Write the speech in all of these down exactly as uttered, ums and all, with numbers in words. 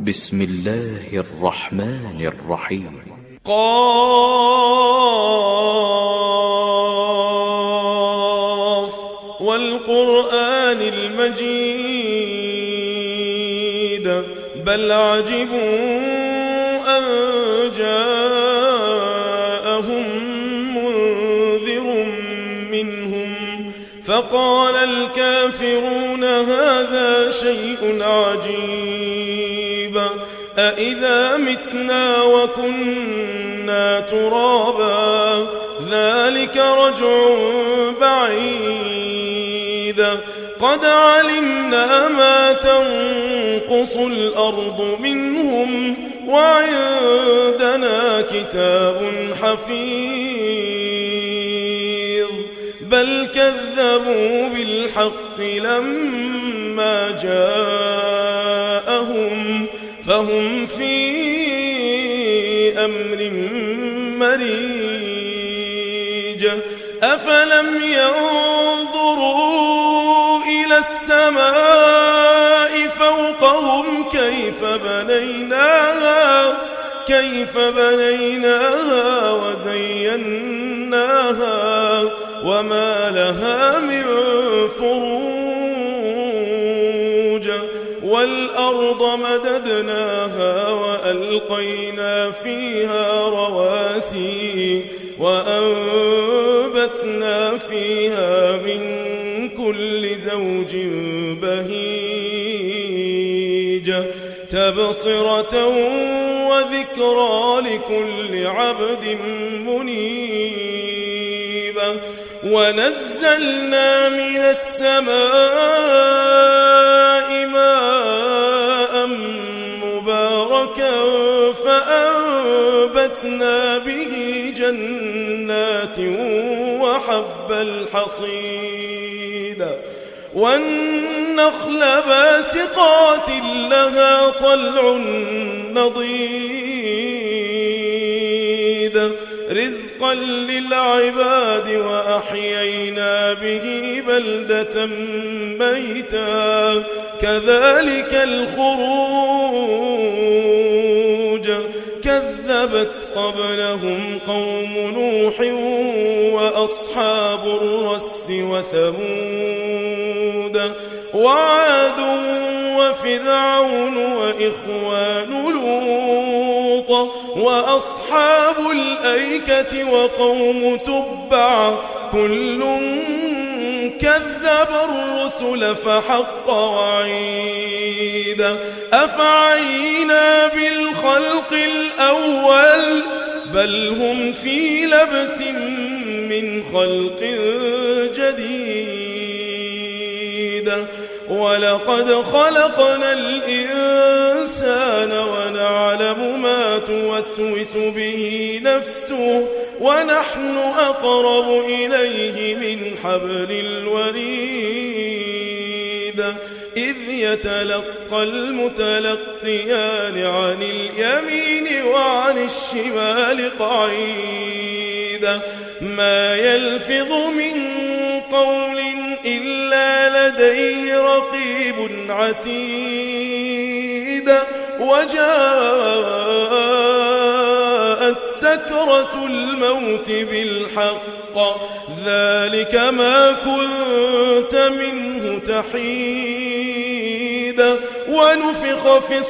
بسم الله الرحمن الرحيم. قاف والقرآن المجيد بل عجبوا أن جاءهم منذر منهم فقال الكافرون هذا شيء عجيب أإذا متنا وكنا ترابا ذلك رجع بعيد قد علمنا ما تنقص الأرض منهم وعندنا كتاب حفيظ بل كذبوا بالحق لما جاءهم فهم في أمر مريج أفلم ينظروا إلى السماء فوقهم كيف بنيناها كيف بنيناها وزيناها وما لها من فروج والأرض مددناها وألقينا فيها رواسي وأنبتنا فيها من كل زوج بهيج تبصرة وذكرى لكل عبد منيب ونزلنا من السماء ماء مباركا فأنبتنا به جنات وحب الحصيد والنخل باسقات لها طلع نضيد رزقا للعباد وأحيينا به بلدة ميتا كذلك الخروج كذبت قبلهم قوم نوح وأصحاب الرس وثمود وعاد وفرعون وإخوان لوط وأصحاب الأيكة وقوم تبع كل كذب الرسل فحق وعيد أفعينا بالخلق الأول بل هم في لبس من خلق جديد ولقد خلقنا الإنسان ونعلم ما توسوس به نفسه ونحن أقرب إليه من حبل الوريد إذ يتلقى المتلقيان عن اليمين وعن الشمال قعيد ما يلفظ من قول إلا لديه رقيب عتيد وجاءت سكرة الموت بالحق ذلك ما كنت منه تحيد ونفخ في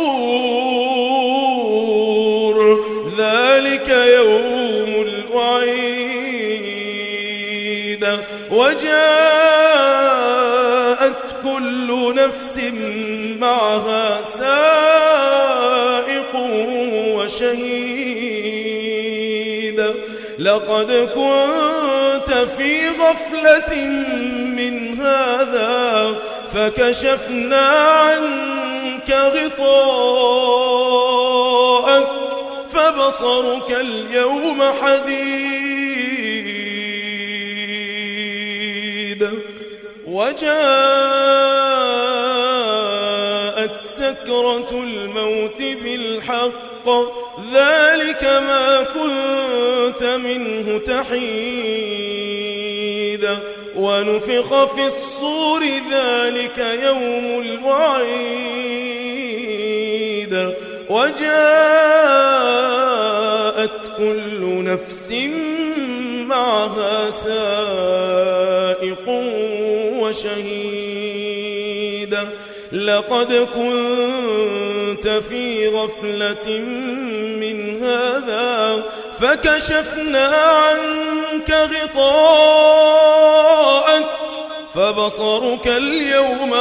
الصور ذلك يوم الوعيد وجاءت كل نفس معها سائق وشهيد لقد كنت في غفلة من هذا فكشفنا عنك غطاءك فبصرك اليوم حديد وجاءت سكرة الموت بالحق ذلك ما كنت منه تحيد ونفخ في الصور ذلك يوم الوعيد وجاءت كل نفس معها سائق وشهيد لقد كنت في غفلة من هذا فكشفنا عنك غطاءك فبصرك اليوم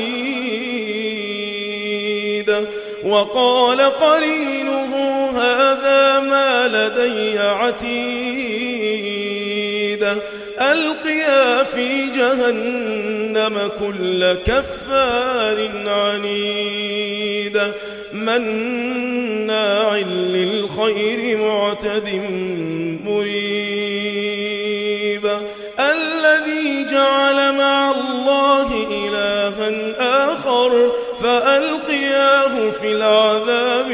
حديد وقال قرينه هذا ما لدي عتيد ألقيا في جهنم كل كفار عنيد مناع للخير معتد مريب الذي جعل مع الله إلها آخر فألقياه في العذاب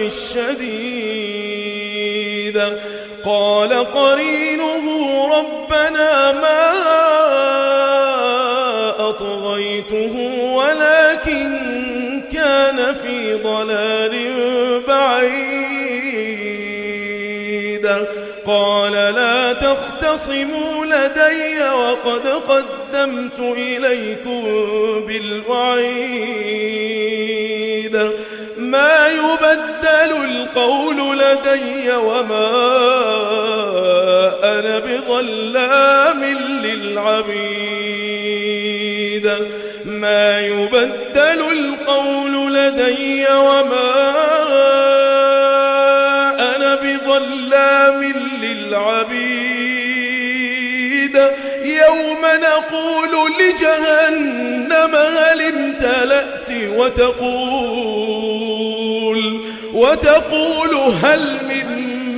الشديد قال قرينه ربنا ما أطغيته ولكن كان في ضلال بعيد قال لا تختصموا لدي وقد قدمت إليكم بالوعيد ما يبدل القول لدي وما أنا بظلام للعبيد ما يبدل القول لدي وما أنا بظلام للعبيد يوم نقول لجهنم هل امتلأت وتقول وتقول هل من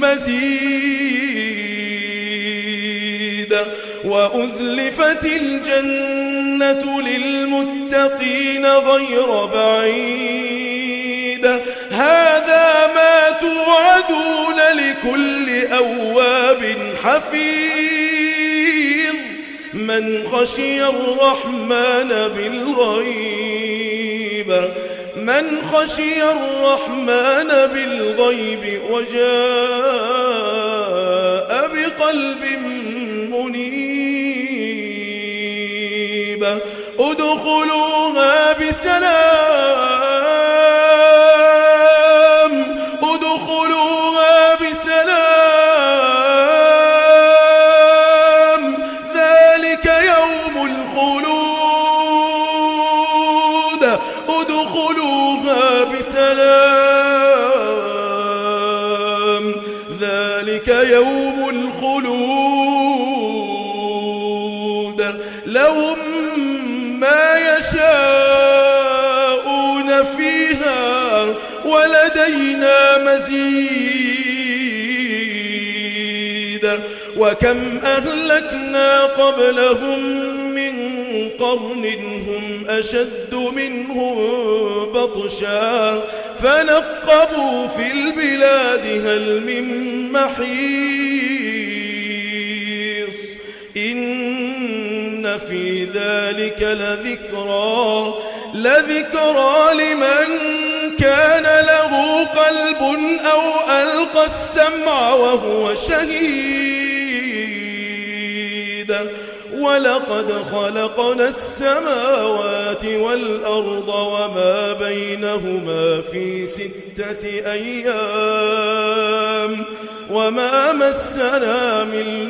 مزيد وأزلفت الجنة للمتقين غير بعيد هذا ما توعدون لكل أواب حفيظ من خشي الرحمن بالغيب من خشي الرحمن بالغيب وجاء بقلب منيب ادخلوها بسلام ادخلوها بسلام ذلك يوم الخلود ادخلوها بسلام ذلك يوم الخلود لهم ما يشاءون فيها ولدينا مزيد وكم أهلكنا قبلهم من قرن هم أشد منهم بطشا فنقبوا في البلاد هل من محيص إن في ذلك لذكرى لذكرى لمن كان له قلب أو ألقى السمع وهو شهيد ولقد خلقنا السماوات والأرض وما بينهما في ستة أيام وما مسنا من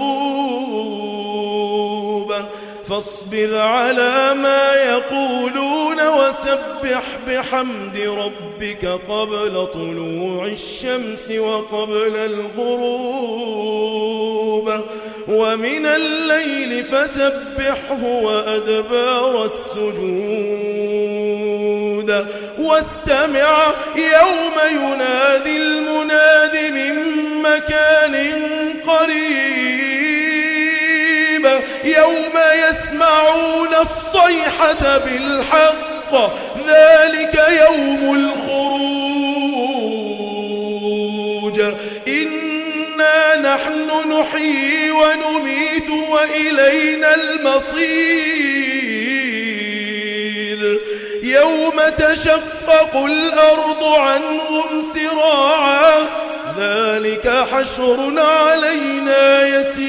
لغوب فاصبر على ما يقولون وسبح بحمد ربك قبل طلوع الشمس وقبل الغروب ومن الليل فسبحه وأدبار السجود واستمع يوم ينادي المناد من مكان قريب يوم يسمعون الصيحة بالحق ذلك يوم الخروج إنا نحن نحيي ونميت وإلينا المصير يوم تشقق الأرض عنهم حشر علينا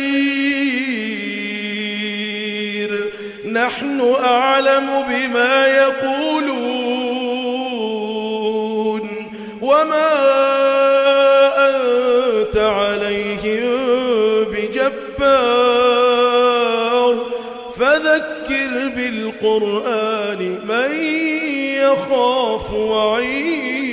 يسير نحن أعلم بما يقولون وما أنت عليهم بجبار فذكر بالقرآن من يخاف وعيد